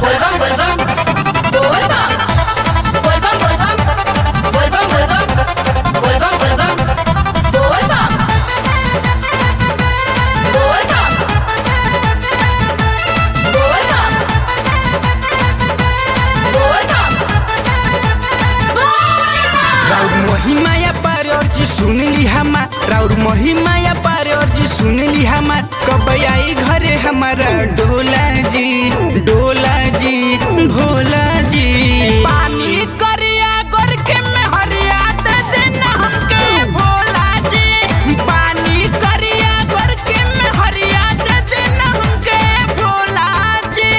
राउर महिमाया पारे और जी सुन ली हमार कब आई घरे हमारा डोला जी भोला जी पानी करिया गोर के में हरिया दे देना हमके भोला जी पानी करिया गोर के में हरिया दे देना हमके भोला जी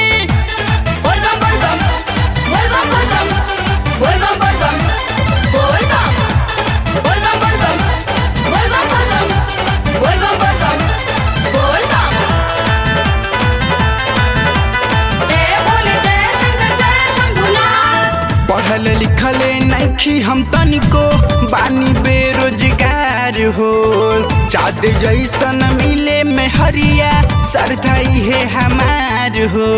पढ़ल लिखल नइखी हम तनिको बानी बेरोजगार हो चाँद जैसन मिले में हरिया सरधाई है हमार हो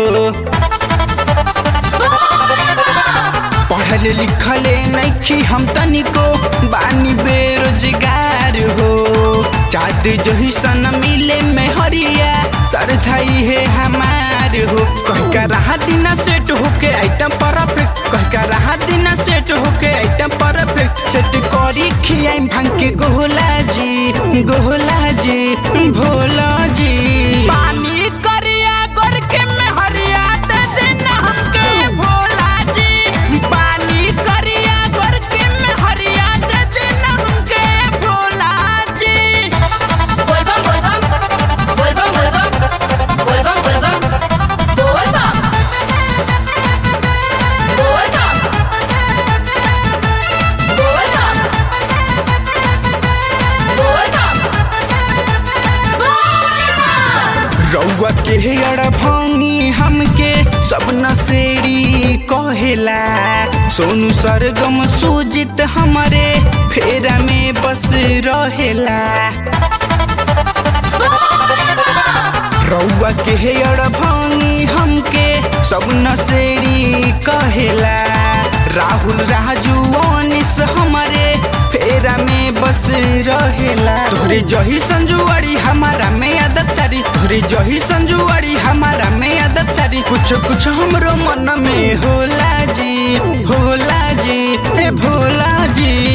पढ़ल लिखल नइखी हम तनिको बानी बेरोजगार हो चाँद जैसन मिले में हरिया सरधाई है हमार हो कह रहा दिन सेट होके आइटम परफेक्ट कह रहा दिन सेट होके आइटम परफेक्ट सेट करी खियाई भांग के गोला जी भोला जी पानी करिया गोर के में हरिया दे देना हमके भोला जी पानी करिया गोर के में हरिया दे देना हमके भोला जी रउआ के अड़ भांगी हमके सब नसेड़ी कहेला सोनू सरगम सुजित हमारे फेरा में बस रहेला रउआ के अड़ भांगी हमके सब नसेड़ी कहेला राहुल राजू अनिस हमारे फेरा में बस रहेला तोरे जही संजुआरी हमारा में आदत चारी तोरे जही संजुआरी हमारा में आदत चारी कुछ हमरो मन में होला जी ए भोला जी